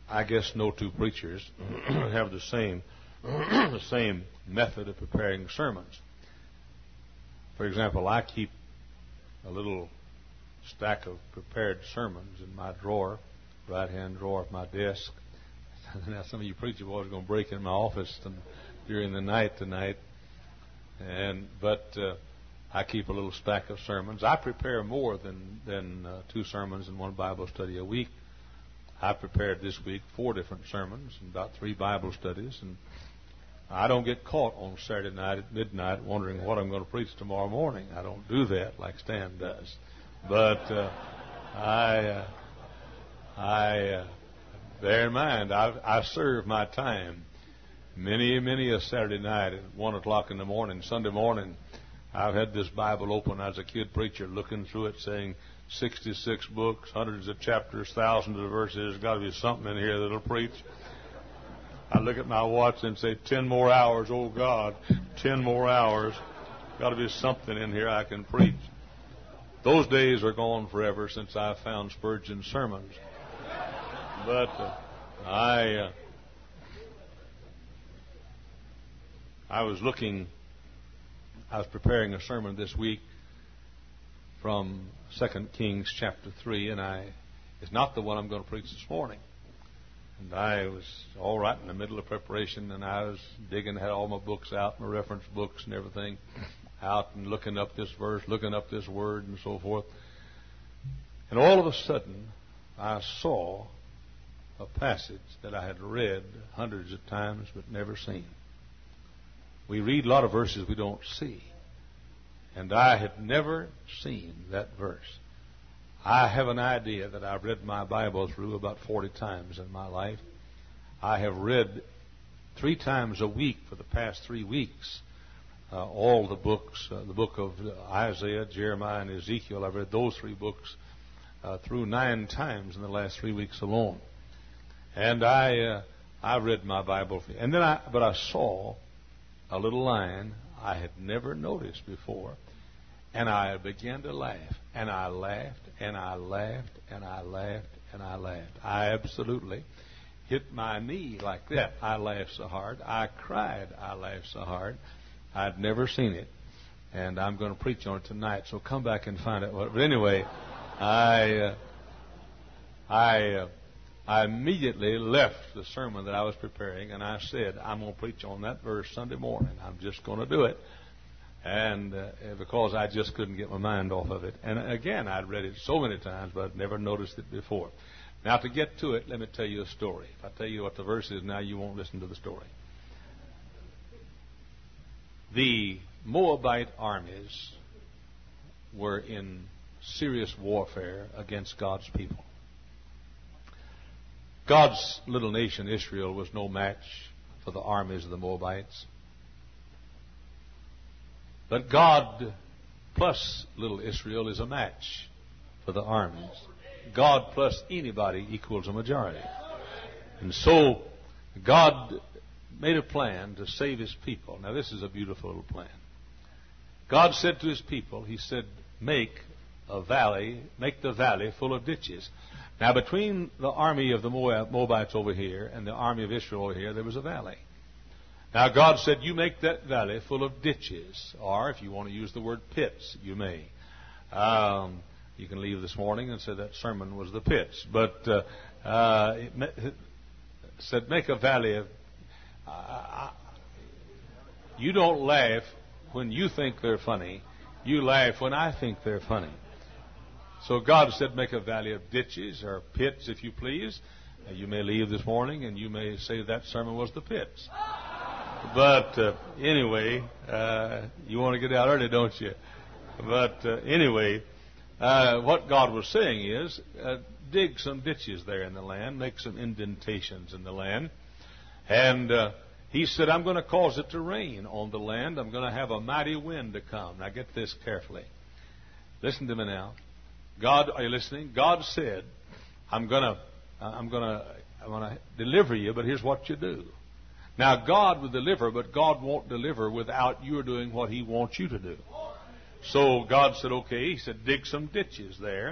I guess no two preachers have the same the same method of preparing sermons. For example, I keep a little stack of prepared sermons in my drawer, right-hand drawer of my desk. Now, some of you preacher boys are going to break in my office during the night tonight, but I keep a little stack of sermons. I prepare more than 2 sermons and 1 Bible study a week. I prepared this week 4 different sermons and about 3 Bible studies, and I don't get caught on Saturday night at midnight wondering what I'm going to preach tomorrow morning. I don't do that like Stan does. But I bear in mind, I serve my time. Many a Saturday night at 1 o'clock in the morning, Sunday morning, I've had this Bible open as a kid preacher, looking through it, saying 66 books, hundreds of chapters, thousands of verses. There's got to be something in here that'll preach. I look at my watch and say, 10 more hours, oh God, 10 more hours. Got to be something in here I can preach. Those days are gone forever since I found Spurgeon's sermons. But I was preparing a sermon this week from 2 Kings chapter 3, and it's not the one I'm going to preach this morning. And I was all right in the middle of preparation, and I was digging, had all my books out, my reference books and everything out, and looking up this verse, looking up this word, and so forth. And all of a sudden, I saw a passage that I had read hundreds of times but never seen. We read a lot of verses we don't see. And I had never seen that verse. I have an idea that I've read my Bible through about 40 times in my life. I have read 3 times a week for the past 3 weeks all the books, the book of Isaiah, Jeremiah, and Ezekiel. I've read those 3 books through 9 times in the last 3 weeks alone. And I read my Bible. And then I saw a little line I had never noticed before. And I began to laugh. And I laughed, and I laughed, and I laughed, and I laughed. I absolutely hit my knee like that. I laughed so hard. I cried. I laughed so hard. I'd never seen it. And I'm going to preach on it tonight. So come back and find out. But anyway, I immediately left the sermon that I was preparing, and I said, I'm going to preach on that verse Sunday morning. I'm just going to do it. And because I just couldn't get my mind off of it. And again, I'd read it so many times, but I'd never noticed it before. Now, to get to it, let me tell you a story. If I tell you what the verse is now, you won't listen to the story. The Moabite armies were in serious warfare against God's people. God's little nation, Israel, was no match for the armies of the Moabites. But God plus little Israel is a match for the armies. God plus anybody equals a majority. And so God made a plan to save His people. Now this is a beautiful little plan. God said to His people, He said, make the valley full of ditches. Now between the army of the Moabites over here and the army of Israel over here, there was a valley. Now, God said, you make that valley full of ditches, or if you want to use the word pits, you may. You can leave this morning and say that sermon was the pits. But it said, make a valley of... you don't laugh when you think they're funny. You laugh when I think they're funny. So God said, make a valley of ditches, or pits, if you please. You may leave this morning, and you may say that sermon was the pits. But anyway, you want to get out early, don't you? But anyway, what God was saying is, dig some ditches there in the land, make some indentations in the land. And He said, I'm going to cause it to rain on the land. I'm going to have a mighty wind to come. Now get this carefully. Listen to me now. God, are you listening? God said, I'm going to deliver you, but here's what you do. Now, God will deliver, but God won't deliver without you doing what He wants you to do. So God said, okay. He said, dig some ditches there.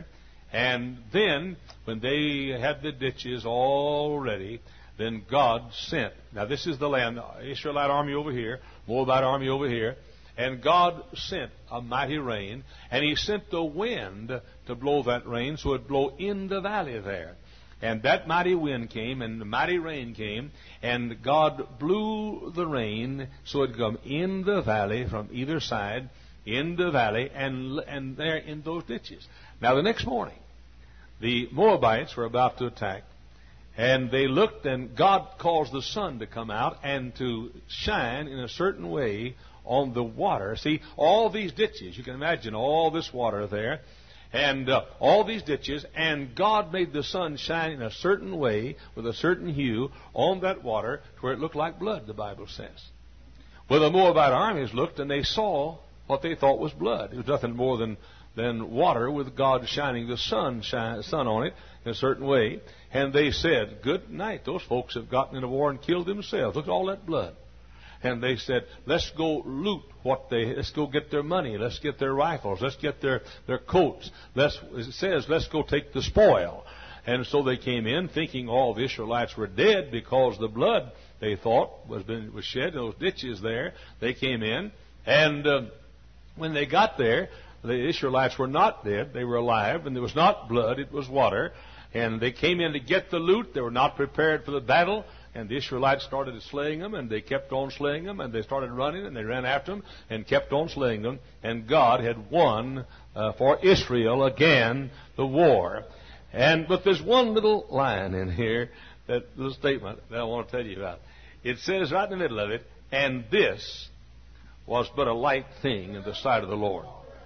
And then, when they had the ditches all ready, then God sent. Now, this is the land, the Israelite army over here, Moabite army over here. And God sent a mighty rain, and He sent the wind to blow that rain, so it blow in the valley there. And that mighty wind came, and the mighty rain came, and God blew the rain so it come in the valley from either side, in the valley, and there in those ditches. Now, the next morning, the Moabites were about to attack, and they looked, and God caused the sun to come out and to shine in a certain way on the water. See, all these ditches, you can imagine all this water there, and all these ditches, and God made the sun shine in a certain way, with a certain hue, on that water, to where it looked like blood, the Bible says. Well, the Moabite armies looked, and they saw what they thought was blood. It was nothing more than water, with God shining the sun on it in a certain way. And they said, good night, those folks have gotten into war and killed themselves. Look at all that blood. And they said, let's go loot let's go get their money, let's get their rifles, let's get their coats. It says, let's go take the spoil. And so they came in thinking all the Israelites were dead, because the blood, they thought, was shed in those ditches there. They came in, and when they got there, the Israelites were not dead, they were alive, and there was not blood, it was water. And they came in to get the loot. They were not prepared for the battle. And the Israelites started slaying them, and they kept on slaying them, and they started running, and they ran after them, and kept on slaying them. And God had won for Israel again the war. But there's one little line in here, that little statement that I want to tell you about. It says right in the middle of it, and this was but a light thing in the sight of the Lord.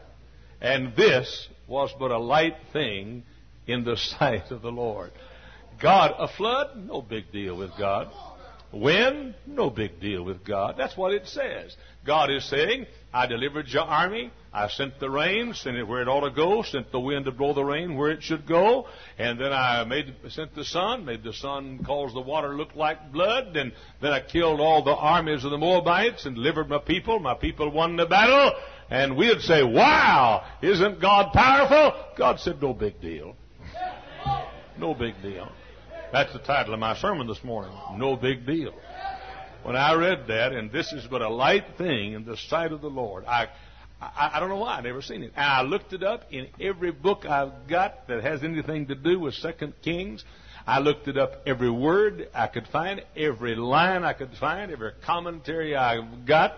And this was but a light thing in the sight of the Lord. God, a flood, no big deal with God. Wind, no big deal with God. That's what it says. God is saying, I delivered your army. I sent the rain, sent it where it ought to go, sent the wind to blow the rain where it should go. And then I sent the sun, made the sun cause the water look like blood. And then I killed all the armies of the Moabites and delivered my people. My people won the battle. And we'd say, wow, isn't God powerful? God said, no big deal. No big deal. That's the title of my sermon this morning. No big deal. When I read that, and this is but a light thing in the sight of the Lord, I don't know why I've never seen it. And I looked it up in every book I've got that has anything to do with 2 Kings. I looked it up every word I could find, every line I could find, every commentary I've got.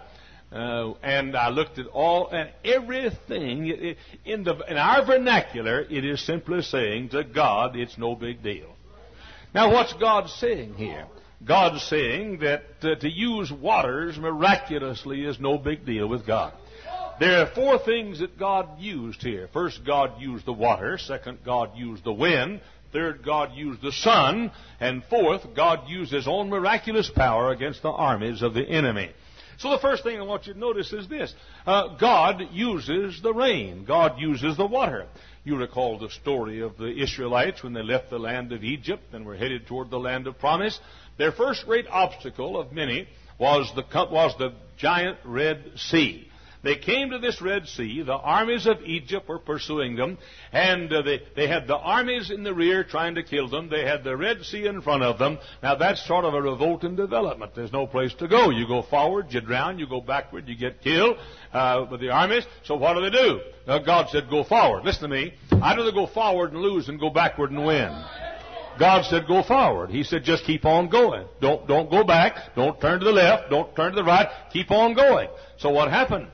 And I looked at all and everything. In our vernacular, it is simply saying to God, it's no big deal. Now, what's God saying here? God's saying that to use waters miraculously is no big deal with God. There are 4 things that God used here. First, God used the water. Second, God used the wind. Third, God used the sun. And fourth, God used His own miraculous power against the armies of the enemy. So the first thing I want you to notice is this. God uses the rain. God uses the water. You recall the story of the Israelites when they left the land of Egypt and were headed toward the land of promise. Their first great obstacle of many was the giant Red Sea. They came to this Red Sea. The armies of Egypt were pursuing them, and they had the armies in the rear trying to kill them. They had the Red Sea in front of them. Now, that's sort of a revolt in development. There's no place to go. You go forward, you drown. You go backward, you get killed with the armies. So what do? God said, go forward. Listen to me. I'd rather go forward and lose than go backward and win. God said, go forward. He said, just keep on going. Don't go back. Don't turn to the left. Don't turn to the right. Keep on going. So what happened?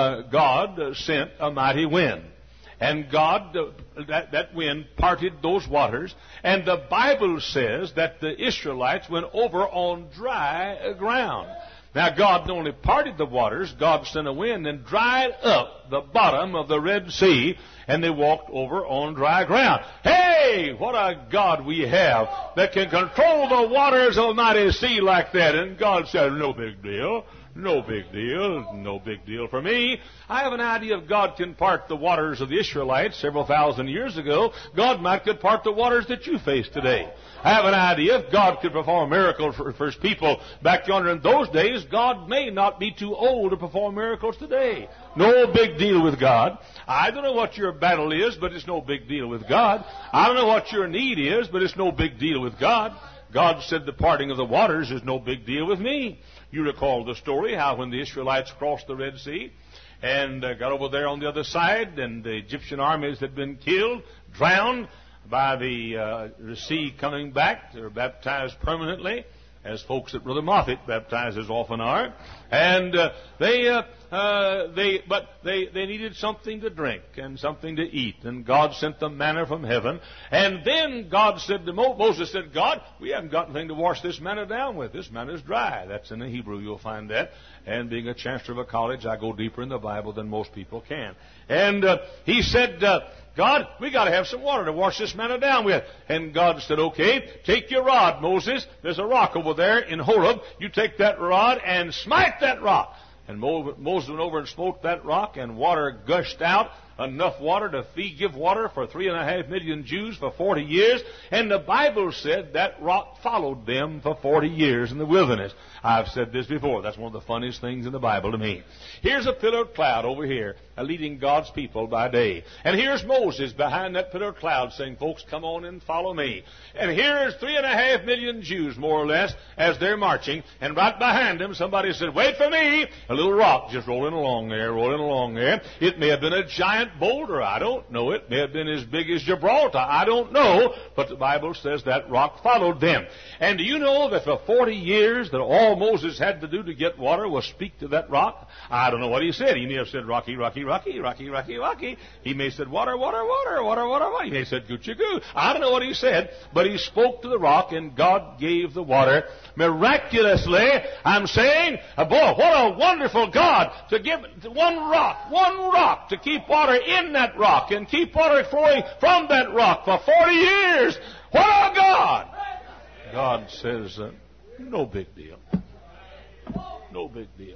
God sent a mighty wind. And God, that wind parted those waters. And the Bible says that the Israelites went over on dry ground. Now, God not only parted the waters, God sent a wind and dried up the bottom of the Red Sea, and they walked over on dry ground. Hey, what a God we have that can control the waters of the mighty sea like that. And God said, no big deal. No big deal. No big deal for me. I have an idea if God can part the waters of the Israelites several thousand years ago, God might could part the waters that you face today. I have an idea if God could perform a miracle for His people back yonder in those days, God may not be too old to perform miracles today. No big deal with God. I don't know what your battle is, but it's no big deal with God. I don't know what your need is, but it's no big deal with God. God said the parting of the waters is no big deal with me. You recall the story, how when the Israelites crossed the Red Sea and got over there on the other side, and the Egyptian armies had been killed, drowned by the sea coming back. They were baptized permanently, as folks at Brother Moffitt baptizers often are. And they needed something to drink and something to eat. And God sent them manna from heaven. And then God said to Moses said, God, we haven't got anything to wash this manna down with. This manna is dry. That's in the Hebrew, you'll find that. And being a chancellor of a college, I go deeper in the Bible than most people can. And he said, God, we got to have some water to wash this manna down with. And God said, okay, take your rod, Moses. There's a rock over there in Horeb. You take that rod and smite that rock. And Moses went over and smote that rock, and water gushed out, enough water to give water for 3.5 million Jews for 40 years. And the Bible said that rock followed them for 40 years in the wilderness. I've said this before. That's one of the funniest things in the Bible to me. Here's a pillar of cloud over here, leading God's people by day. And here's Moses behind that pillar of cloud saying, folks, come on and follow me. And here's 3.5 million Jews, more or less, as they're marching. And right behind them, somebody said, wait for me. A little rock just rolling along there. It may have been a giant boulder. I don't know. It may have been as big as Gibraltar. I don't know. But the Bible says that rock followed them. And do you know that for 40 years that all Moses had to do to get water was speak to that rock? I don't know what he said. He may have said, rocky, rocky, rocky, rocky, rocky, rocky. He may have said, water, water, water, water, water, water. He may have said, goochie goo. I don't know what he said, but he spoke to the rock, and God gave the water miraculously. I'm saying, boy, what a wonderful God to give one rock to keep water in that rock and keep water flowing from that rock for 40 years. What a God! God says, no big deal. No big deal.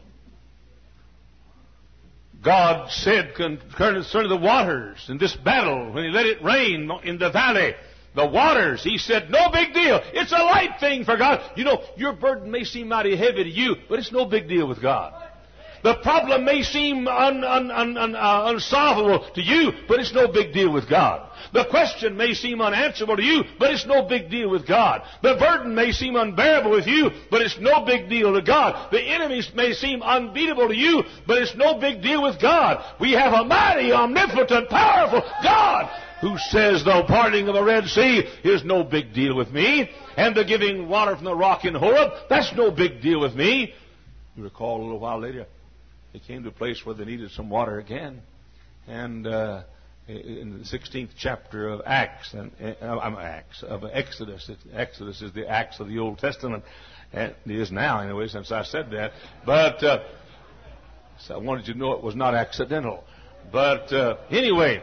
God said concerning the waters in this battle, when He let it rain in the valley, the waters, He said, no big deal. It's a light thing for God. You know, your burden may seem mighty heavy to you, but it's no big deal with God. The problem may seem unsolvable to you, but it's no big deal with God. The question may seem unanswerable to you, but it's no big deal with God. The burden may seem unbearable with you, but it's no big deal to God. The enemies may seem unbeatable to you, but it's no big deal with God. We have a mighty, omnipotent, powerful God who says the parting of the Red Sea is no big deal with me, and the giving water from the rock in Horeb, that's no big deal with me. You recall a little while later, they came to a place where they needed some water again. And in the 16th chapter of Exodus. Exodus is the Acts of the Old Testament. And it is now, anyway, since I said that. But so I wanted you to know it was not accidental. But anyway,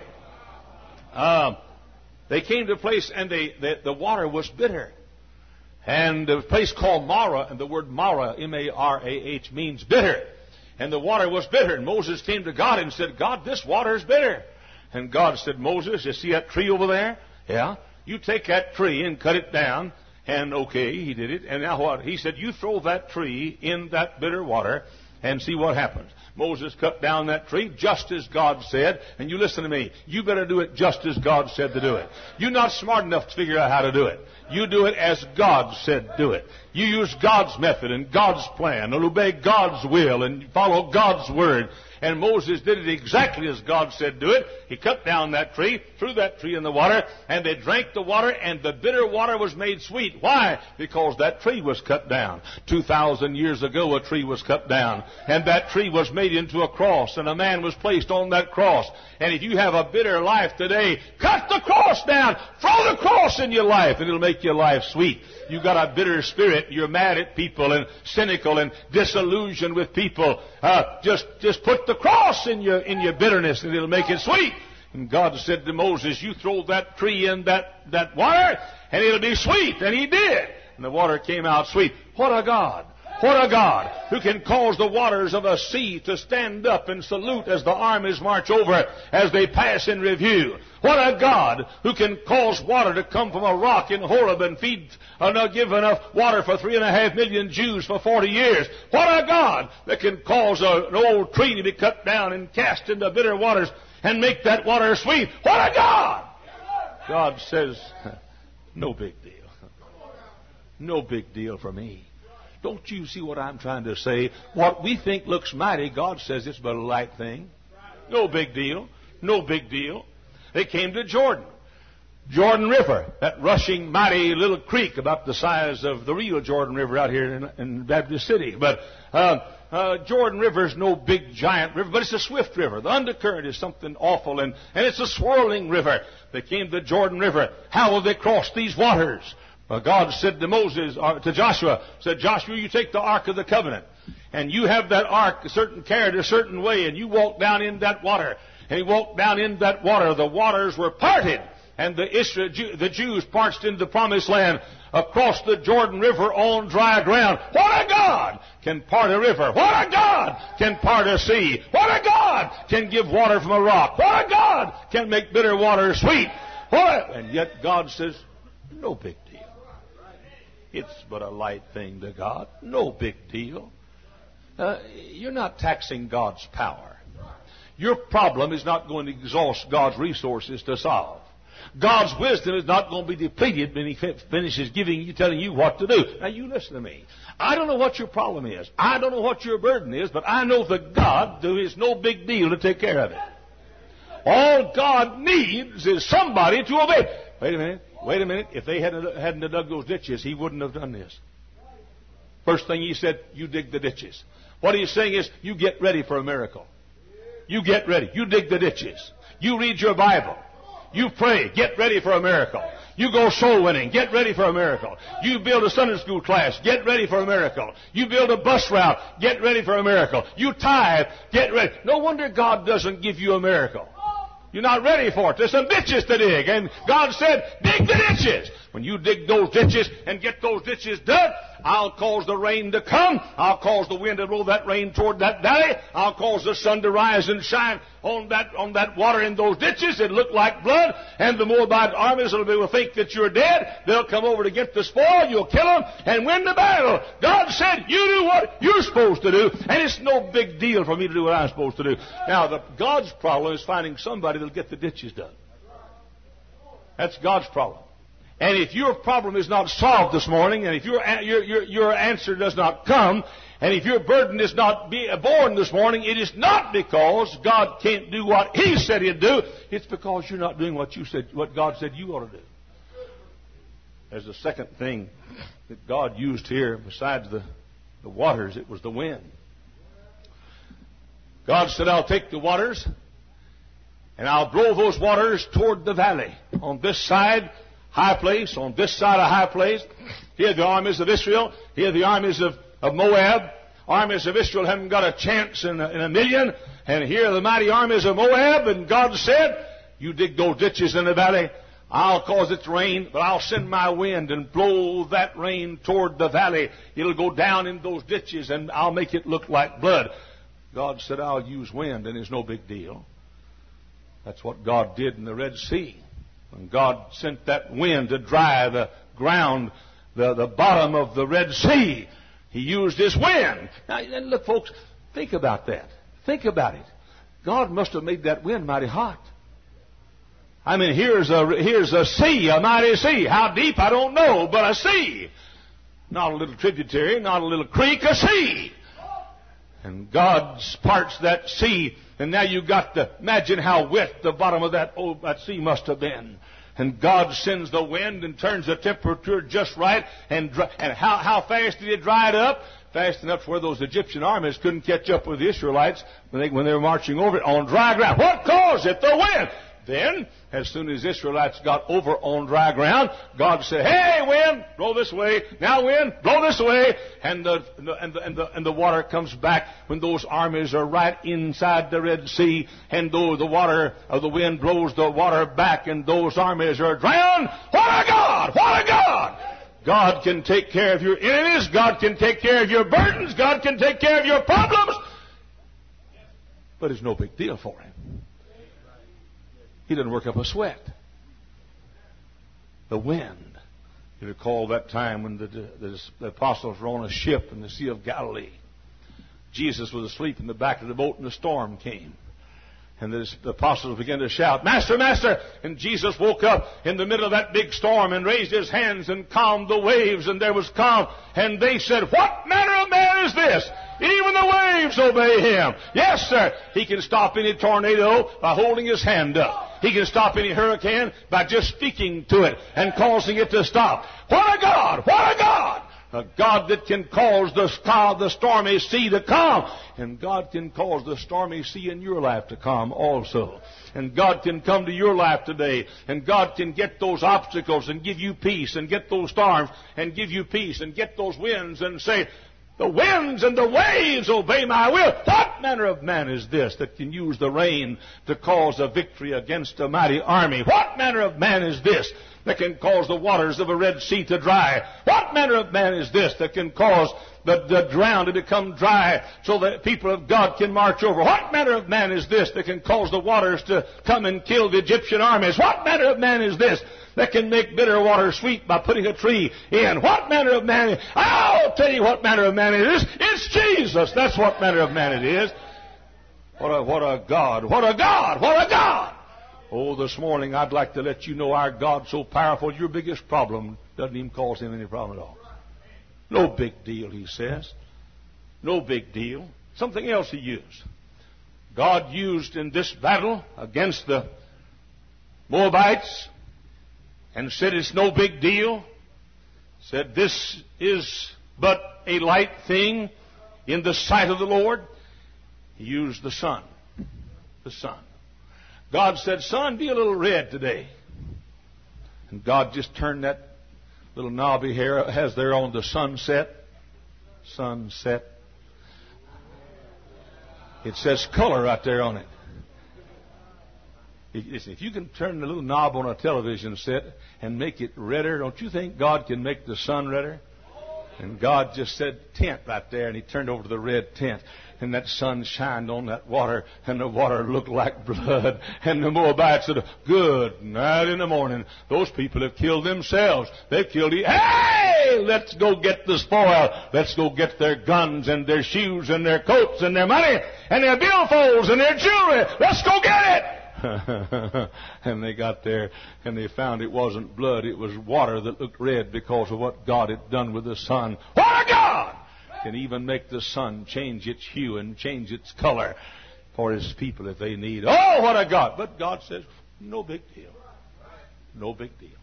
they came to a place, and the water was bitter. And a place called Marah, and the word Marah, M-A-R-A-H, means bitter. And the water was bitter. And Moses came to God and said, God, this water is bitter. And God said, Moses, you see that tree over there? Yeah. You take that tree and cut it down. And okay, he did it. And now what? He said, you throw that tree in that bitter water and see what happens. Moses cut down that tree just as God said. And you listen to me. You better do it just as God said to do it. You're not smart enough to figure out how to do it. You do it as God said do it. You use God's method and God's plan and obey God's will and follow God's word. And Moses did it exactly as God said do it. He cut down that tree, threw that tree in the water, and they drank the water, and the bitter water was made sweet. Why? Because that tree was cut down. 2,000 years ago, a tree was cut down, and that tree was made into a cross, and a man was placed on that cross. And if you have a bitter life today, cut the cross down, throw the cross in your life, and it'll make your life sweet. You got a bitter spirit, you're mad at people and cynical and disillusioned with people. Just put the cross in your bitterness, and it'll make it sweet. And God said to Moses, you throw that tree in that water, and it'll be sweet. And he did. And the water came out sweet. What a God. What a God who can cause the waters of a sea to stand up and salute as the armies march over, as they pass in review. What a God who can cause water to come from a rock in Horeb and give enough water for 3.5 million Jews for 40 years. What a God that can cause an old tree to be cut down and cast into bitter waters and make that water sweet. What a God! God says, no big deal. No big deal for me. Don't you see what I'm trying to say? What we think looks mighty, God says it's but a light thing. No big deal. No big deal. They came to Jordan. Jordan River, that rushing mighty little creek about the size of the real Jordan River out here in Baptist City. But Jordan River is no big giant river, but it's a swift river. The undercurrent is something awful, and it's a swirling river. They came to Jordan River. How will they cross these waters? God said to to Joshua, Joshua, you take the Ark of the Covenant, and you have that Ark carried a certain way, and you walk down in that water. And he walked down in that water. The waters were parted, and the Jews marched into the Promised Land across the Jordan River on dry ground. What a God can part a river! What a God can part a sea! What a God can give water from a rock! What a God can make bitter water sweet! And yet God says, no big deal. It's but a light thing to God. No big deal. You're not taxing God's power. Your problem is not going to exhaust God's resources to solve. God's wisdom is not going to be depleted when He finishes telling you what to do. Now you listen to me. I don't know what your problem is. I don't know what your burden is, but I know that God, there is no big deal to take care of it. All God needs is somebody to obey. Wait a minute. If they hadn't dug those ditches, He wouldn't have done this. First thing He said, you dig the ditches. What He's saying is, you get ready for a miracle. You get ready. You dig the ditches. You read your Bible. You pray. Get ready for a miracle. You go soul winning. Get ready for a miracle. You build a Sunday school class. Get ready for a miracle. You build a bus route. Get ready for a miracle. You tithe. Get ready. No wonder God doesn't give you a miracle. You're not ready for it. There's some ditches to dig. And God said, dig the ditches. When you dig those ditches and get those ditches dug, I'll cause the rain to come. I'll cause the wind to blow that rain toward that valley. I'll cause the sun to rise and shine on that water in those ditches. It'll look like blood. And the Moabite armies will think that you're dead. They'll come over to get the spoil. You'll kill them and win the battle. God said, you do what you're supposed to do. And it's no big deal for me to do what I'm supposed to do. Now, God's problem is finding somebody that'll get the ditches done. That's God's problem. And if your problem is not solved this morning, and if your answer does not come, and if your burden is not born this morning, it is not because God can't do what He said He'd do. It's because you're not doing what God said you ought to do. There's a second thing that God used here besides the waters. It was the wind. God said, I'll take the waters, and I'll blow those waters toward the valley. On this side, high place. On this side of high place, here are the armies of Israel. Here are the armies of Moab. Armies of Israel haven't got a chance in a million. And here are the mighty armies of Moab. And God said, you dig those ditches in the valley. I'll cause it to rain, but I'll send my wind and blow that rain toward the valley. It'll go down in those ditches, and I'll make it look like blood. God said, I'll use wind, and it's no big deal. That's what God did in the Red Sea. When God sent that wind to dry the ground, the bottom of the Red Sea, He used His wind. Now, look, folks, think about that. Think about it. God must have made that wind mighty hot. I mean, here's a sea, a mighty sea. How deep, I don't know, but a sea. Not a little tributary, not a little creek, a sea. And God parts that sea, and now you've got to imagine how wet the bottom of that sea must have been. And God sends the wind and turns the temperature just right. And how fast did it dry it up? Fast enough where those Egyptian armies couldn't catch up with the Israelites when they were marching over it on dry ground. What caused it? The wind. Then, as soon as the Israelites got over on dry ground, God said, "Hey, wind, blow this way. Now, wind, blow this way." And the water comes back when those armies are right inside the Red Sea. And though the water of the wind blows the water back, and those armies are drowned. What a God! What a God! God can take care of your enemies. God can take care of your burdens. God can take care of your problems. But it's no big deal for Him. He doesn't work up a sweat. The wind. You recall that time when the apostles were on a ship in the Sea of Galilee. Jesus was asleep in the back of the boat and the storm came. And the apostles began to shout, "Master, Master!" And Jesus woke up in the middle of that big storm and raised His hands and calmed the waves, and there was calm. And they said, "What manner of man is this? Even the waves obey Him." Yes, sir. He can stop any tornado by holding His hand up. He can stop any hurricane by just speaking to it and causing it to stop. What a God! What a God! A God that can cause the stormy sea to calm. And God can cause the stormy sea in your life to calm also. And God can come to your life today. And God can get those obstacles and give you peace, and get those storms and give you peace, and get those winds and say, "The winds and the waves obey my will." What manner of man is this that can use the rain to cause a victory against a mighty army? What manner of man is this that can cause the waters of a Red Sea to dry? What manner of man is this that can cause the ground to become dry so that people of God can march over? What manner of man is this that can cause the waters to come and kill the Egyptian armies? What manner of man is this that can make bitter water sweet by putting a tree in? What manner of man? I'll tell you what manner of man it is. It's Jesus. That's what manner of man it is. What a God. What a God. What a God. Oh, this morning I'd like to let you know our God's so powerful, your biggest problem doesn't even cause Him any problem at all. No big deal, He says. No big deal. Something else He used. God used in this battle against the Moabites and said it's no big deal. Said this is but a light thing in the sight of the Lord. He used the sun. The sun. God said, "Sun, be a little red today." And God just turned that little knobby hair has there on the sunset. Sunset. It says color right there on it. If you can turn the little knob on a television set and make it redder, don't you think God can make the sun redder? And God just said tent right there, and He turned over to the red tent. And that sun shined on that water, and the water looked like blood. And the Moabites said, "Good night in the morning. Those people have killed themselves. They've killed Hey, let's go get the spoil. Let's go get their guns and their shoes and their coats and their money and their billfolds and their jewelry. Let's go get it." And they got there, and they found it wasn't blood. It was water that looked red because of what God had done with the sun. What a God! Can even make the sun change its hue and change its color for His people if they need. Oh, what a God! But God says, no big deal. No big deal.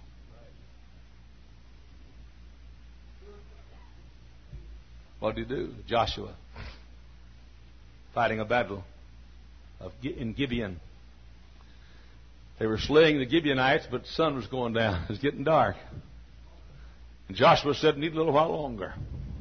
What did He do? Joshua, fighting a battle in Gibeon. They were slaying the Gibeonites, but the sun was going down. It was getting dark. And Joshua said, "Need a little while longer."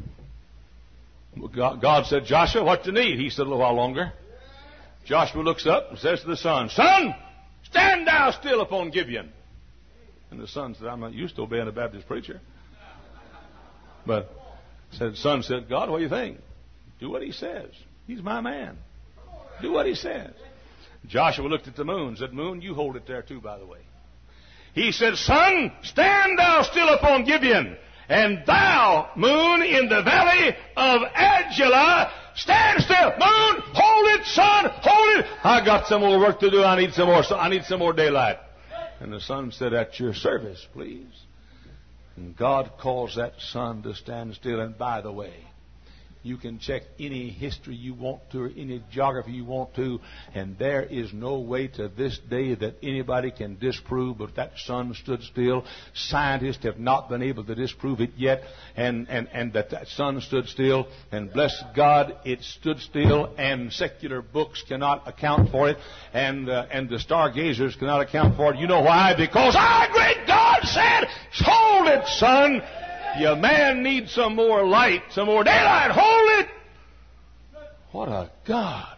God said, "Joshua, what do you need?" He said, "A little while longer." Joshua looks up and says to the sun, "Sun, stand thou still upon Gibeon." And the sun said, "I'm not used to obeying a Baptist preacher." But the son said, "God, what do you think? Do what He says. He's my man. Do what He says." Joshua looked at the moon and said, "Moon, you hold it there too, by the way." He said, "Sun, stand thou still upon Gibeon. And thou, moon, in the valley of Adullam, stand still. Moon, hold it, sun, hold it. I got some more work to do. I need some more daylight." And the sun said, "At your service, please." And God calls that sun to stand still. And by the way, you can check any history you want to, or any geography you want to, and there is no way to this day that anybody can disprove but that sun stood still. Scientists have not been able to disprove it yet, and that sun stood still. And bless God, it stood still, and secular books cannot account for it, and the stargazers cannot account for it. You know why? Because our great God said, "Hold it, sun. Your man needs some more light, some more daylight. Hold it." What a God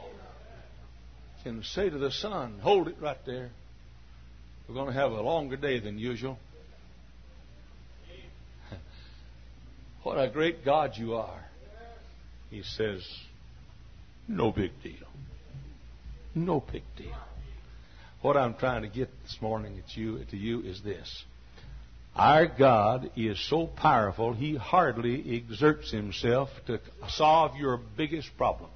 can say to the sun, "Hold it right there. We're going to have a longer day than usual." what a great God you are. He says, no big deal. No big deal. What I'm trying to get this morning to you is this. Our God is so powerful, He hardly exerts Himself to solve your biggest problem.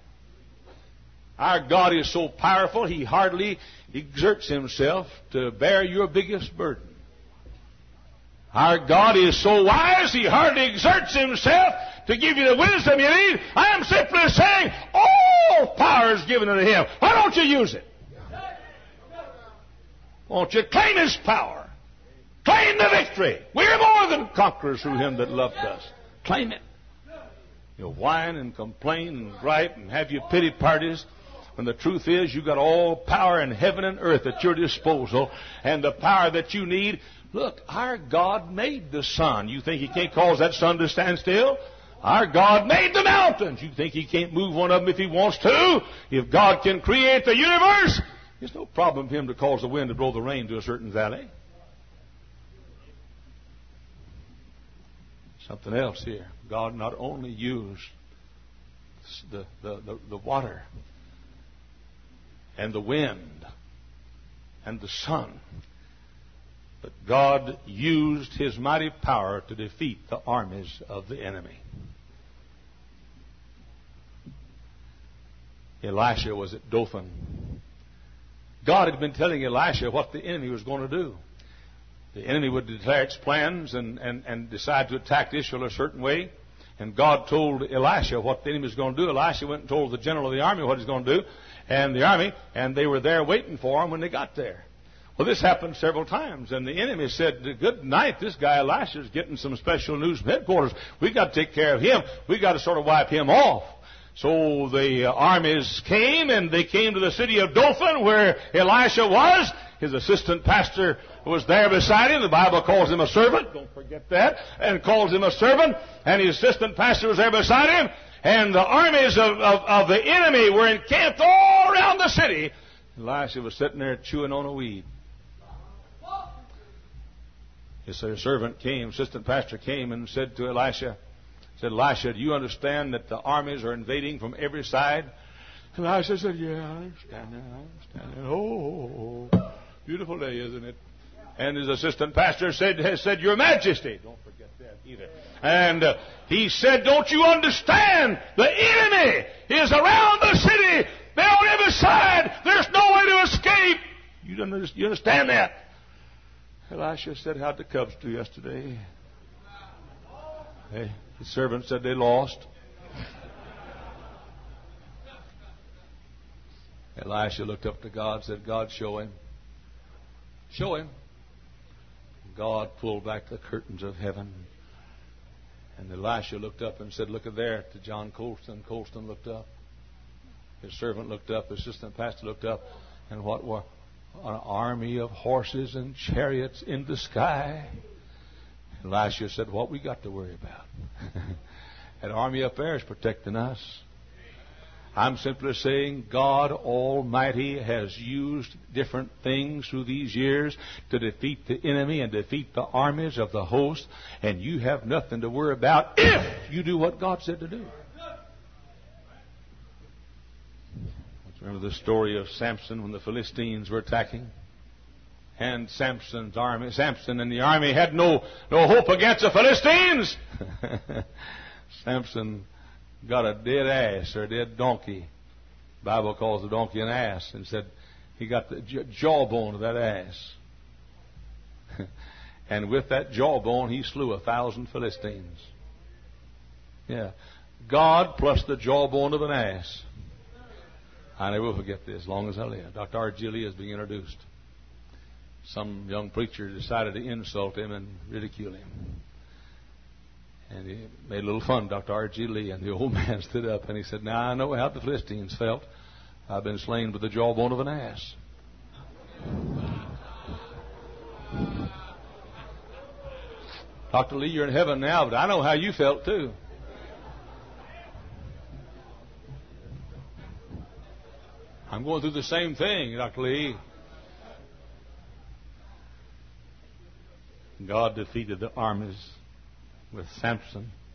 Our God is so powerful, He hardly exerts Himself to bear your biggest burden. Our God is so wise, He hardly exerts Himself to give you the wisdom you need. I am simply saying, all power is given unto Him. Why don't you use it? Won't you claim His power? Claim the victory. We're more than conquerors through Him that loved us. Claim it. You'll whine and complain and gripe and have your pity parties, when the truth is you've got all power in heaven and earth at your disposal, and the power that you need. Look, our God made the sun. You think He can't cause that sun to stand still? Our God made the mountains. You think He can't move one of them if He wants to? If God can create the universe, there's no problem for Him to cause the wind to blow the rain to a certain valley. Something else here. God not only used the water and the wind and the sun, but God used His mighty power to defeat the armies of the enemy. Elisha was at Dothan. God had been telling Elisha what the enemy was going to do. The enemy would declare its plans and decide to attack Israel a certain way. And God told Elisha what the enemy was going to do. Elisha went and told the general of the army what he's going to do, and they were there waiting for him when they got there. Well, this happened several times, and the enemy said, good night, this guy Elisha is getting some special news from headquarters. We've got to take care of him. We've got to sort of wipe him off. So the armies came, and they came to the city of Dothan where Elisha was. His assistant pastor was there beside him. The Bible calls him a servant. Don't forget that. And calls him a servant. And his assistant pastor was there beside him. And the armies of the enemy were encamped all around the city. Elisha was sitting there chewing on a weed. His servant came, assistant pastor came and said to Elisha, Elisha, do you understand that the armies are invading from every side? Elisha said, yeah, I understand that. Oh, beautiful day, isn't it? And his assistant pastor said, Your Majesty. Don't forget that either. And he said, don't you understand? The enemy is around the city. They're on every side. There's no way to escape. You understand that? Elisha said, how'd the Cubs do yesterday? Hey, his servant said they lost. Elisha looked up to God and said, God, show him. Show him. God pulled back the curtains of heaven. And Elisha looked up and said, look at there to John Colston. Colston looked up. His servant looked up. His assistant pastor looked up. And what were an army of horses and chariots in the sky. Elisha said, what we got to worry about? That army up there is protecting us. I'm simply saying God Almighty has used different things through these years to defeat the enemy and defeat the armies of the host, and you have nothing to worry about if you do what God said to do. Remember the story of Samson when the Philistines were attacking? And Samson and the army had no hope against the Philistines. Samson got a dead ass or a dead donkey. The Bible calls the donkey an ass, and said he got the jawbone of that ass. And with that jawbone, he slew 1,000 Philistines. Yeah. God plus the jawbone of an ass. I never will forget this as long as I live. Dr. R.G. Lee is being introduced. Some young preacher decided to insult him and ridicule him. And he made a little fun of Dr. R.G. Lee. And the old man stood up and he said, now I know how the Philistines felt. I've been slain with the jawbone of an ass. Dr. Lee, you're in heaven now, but I know how you felt too. I'm going through the same thing, Dr. Lee. God defeated the armies with Samson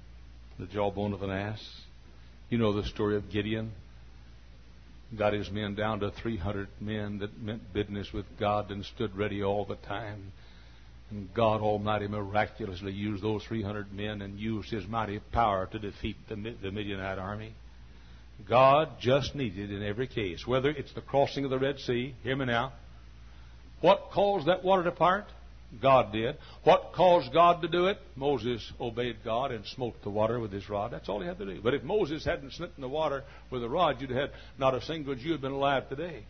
the jawbone of an ass. You know the story of Gideon. Got his men down to 300 men that meant business with God and stood ready all the time. And God Almighty miraculously used those 300 men and used His mighty power to defeat the Midianite army. God just needed in every case, whether it's the crossing of the Red Sea, hear me now. What caused that water to part? God did. What caused God to do it? Moses obeyed God and smote the water with his rod. That's all he had to do. But if Moses hadn't smitten the water with a rod, you'd have had not a single Jew had been alive today.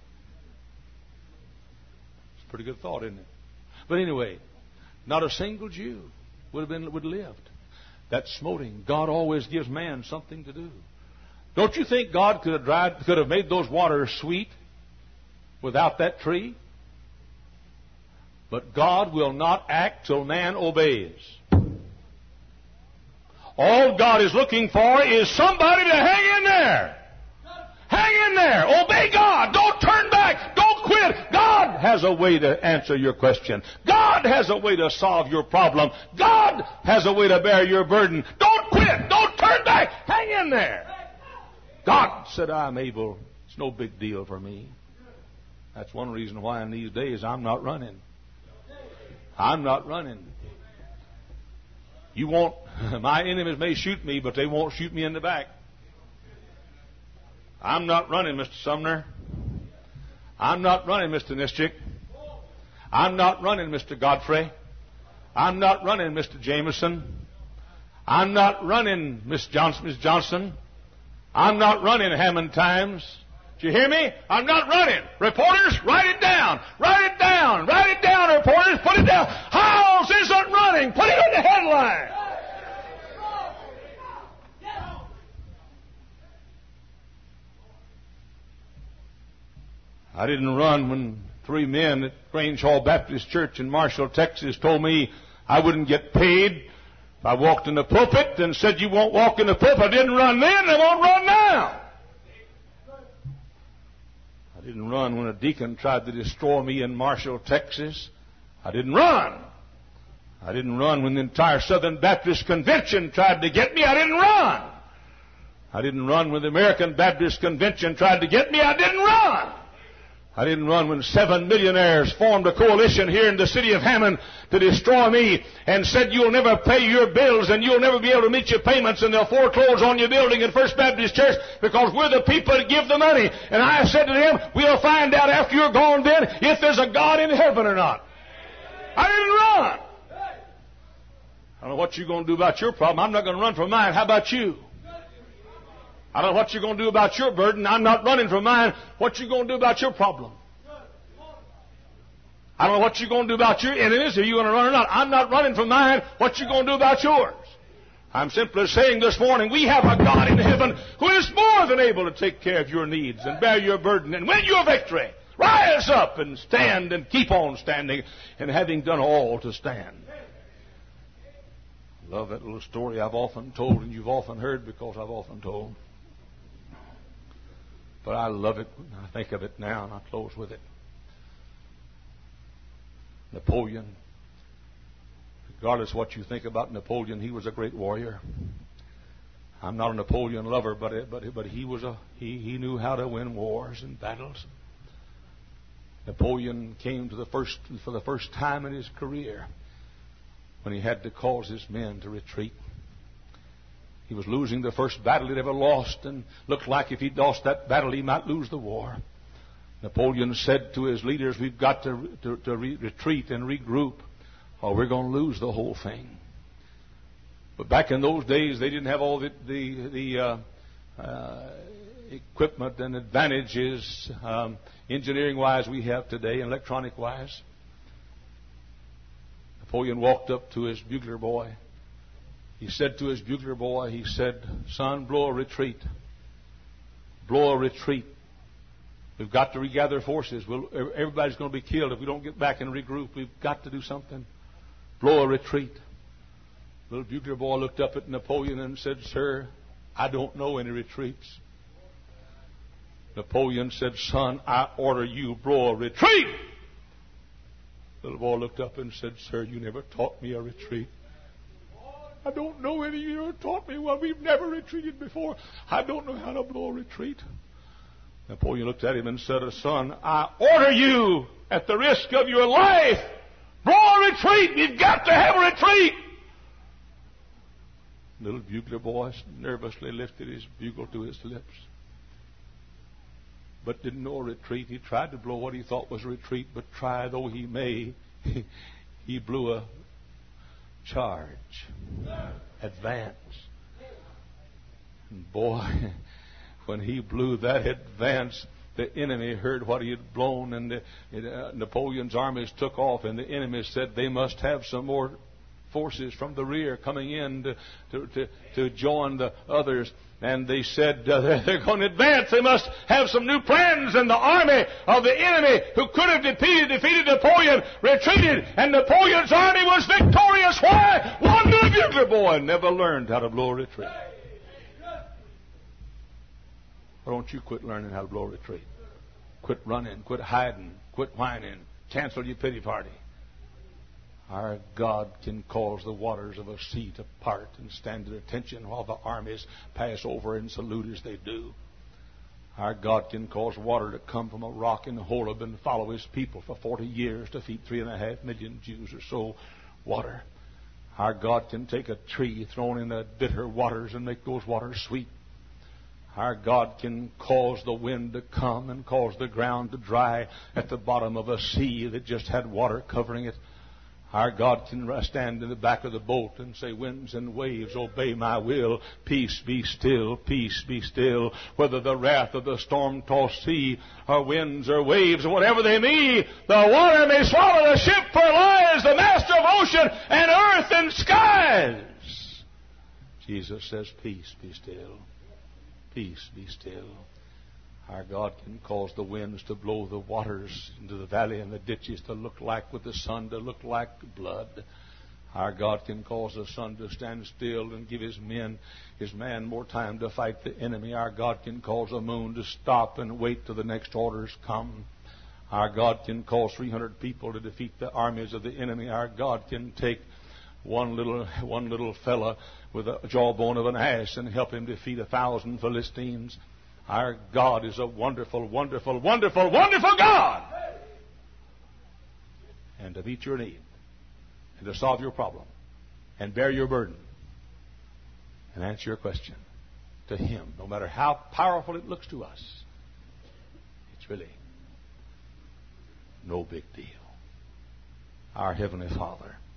It's a pretty good thought, isn't it? But anyway, not a single Jew would have lived. That's smoting. God always gives man something to do. Don't you think God could have made those waters sweet without that tree? But God will not act till man obeys. All God is looking for is somebody to hang in there. Hang in there. Obey God. Don't turn back. Don't quit. God has a way to answer your question. God has a way to solve your problem. God has a way to bear your burden. Don't quit. Don't turn back. Hang in there. God said, I'm able. It's no big deal for me. That's one reason why in these days I'm not running. I'm not running. You won't, my enemies may shoot me, but they won't shoot me in the back. I'm not running, Mr. Sumner. I'm not running, Mr. Nischik. I'm not running, Mr. Godfrey. I'm not running, Mr. Jameson. I'm not running, Miss Johnson. I'm not running, Hammond Times. Do you hear me? I'm not running. Reporters, write it down. Write it down. Write it down, reporters. Put it down. Howells isn't running. Put it in the headline. I didn't run when 3 men at Grange Hall Baptist Church in Marshall, Texas told me I wouldn't get paid if I walked in the pulpit and said, you won't walk in the pulpit. I didn't run then, I won't run now. I didn't run when a deacon tried to destroy me in Marshall, Texas. I didn't run. I didn't run when the entire Southern Baptist Convention tried to get me. I didn't run. I didn't run when the American Baptist Convention tried to get me. I didn't run. I didn't run when 7 millionaires formed a coalition here in the city of Hammond to destroy me and said you'll never pay your bills and you'll never be able to meet your payments and they'll foreclose on your building in First Baptist Church because we're the people that give the money. And I said to them, we'll find out after you're gone then if there's a God in heaven or not. I didn't run. I don't know what you're going to do about your problem. I'm not going to run from mine. How about you? I don't know what you're going to do about your burden. I'm not running from mine. What you going to do about your problem? I don't know what you're going to do about your enemies. Are you going to run or not? I'm not running from mine. What you going to do about yours? I'm simply saying this morning, we have a God in heaven who is more than able to take care of your needs and bear your burden and win your victory. Rise up and stand and keep on standing and having done all to stand. I love that little story I've often told and you've often heard because I've often told. But I love it when I think of it now, and I'll close with it. Napoleon. Regardless of what you think about Napoleon, he was a great warrior. I'm not a Napoleon lover, but he knew how to win wars and battles. Napoleon came for the first time in his career when he had to cause his men to retreat. He was losing the first battle he'd ever lost and looked like if he'd lost that battle, he might lose the war. Napoleon said to his leaders, we've got to retreat and regroup or we're going to lose the whole thing. But back in those days, they didn't have all the equipment and advantages engineering-wise we have today and electronic-wise. Napoleon walked up to his bugler boy. He said to his bugler boy, he said, son, blow a retreat. Blow a retreat. We've got to regather forces. Everybody's going to be killed if we don't get back and regroup. We've got to do something. Blow a retreat. Little bugler boy looked up at Napoleon and said, sir, I don't know any retreats. Napoleon said, son, I order you blow a retreat. Little boy looked up and said, sir, you never taught me a retreat. I don't know any of you have taught me. Well, we've never retreated before. I don't know how to blow a retreat. Napoleon looked at him and said, son, I order you, at the risk of your life, blow a retreat. You've got to have a retreat. Little bugler boy nervously lifted his bugle to his lips, but didn't know a retreat. He tried to blow what he thought was a retreat, but try though he may, he blew a charge, advance. And boy, when he blew that advance, the enemy heard what he had blown, and Napoleon's armies took off, and the enemy said they must have some more forces from the rear coming in to join the others. And they said they're going to advance. They must have some new plans. And the army of the enemy, who could have defeated Napoleon, retreated. And Napoleon's army was victorious. Why? One little bugler boy never learned how to blow a retreat. Why don't you quit learning how to blow a retreat? Quit running. Quit hiding. Quit whining. Cancel your pity party. Our God can cause the waters of a sea to part and stand at attention while the armies pass over and salute as they do. Our God can cause water to come from a rock in Horeb and follow His people for 40 years to feed 3.5 million Jews or so. Water. Our God can take a tree thrown in the bitter waters and make those waters sweet. Our God can cause the wind to come and cause the ground to dry at the bottom of a sea that just had water covering it. Our God can stand in the back of the boat and say, winds and waves, obey my will. Peace, be still. Peace, be still. Whether the wrath of the storm-tossed sea or winds or waves or whatever they be, the water may swallow the ship, for Allah is the master of ocean and earth and skies. Jesus says, peace, be still. Peace, be still. Our God can cause the winds to blow the waters into the valley and the ditches to look like, with the sun to look like blood. Our God can cause the sun to stand still and give His man more time to fight the enemy. Our God can cause the moon to stop and wait till the next orders come. Our God can cause 300 people to defeat the armies of the enemy. Our God can take one little fella with a jawbone of an ass and help him defeat 1,000 Philistines. Our God is a wonderful, wonderful, wonderful, wonderful God. And to meet your need, and to solve your problem, and bear your burden, and answer your question, to Him, no matter how powerful it looks to us, it's really no big deal. Our Heavenly Father,